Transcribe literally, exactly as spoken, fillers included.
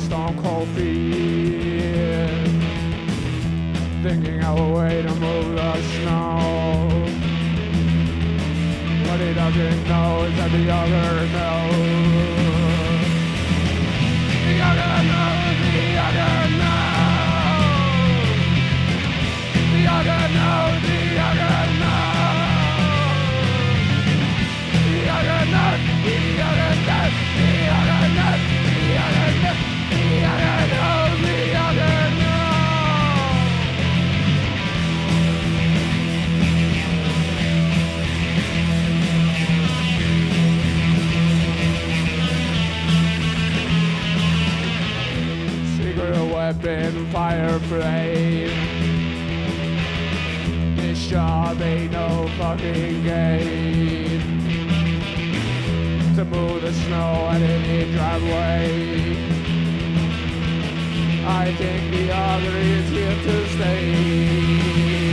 stone cold feet, thinking of a way to move the snow. What he doesn't know is that the other knows. The other knows, the other knows. The other knows, the other knows. The other knows, the other knows, the other knows, the other knows, the other knows, the other knows. Secret weapon, fire flame. This job ain't no fucking game. To move the snow at any driveway. I think the other is here to stay.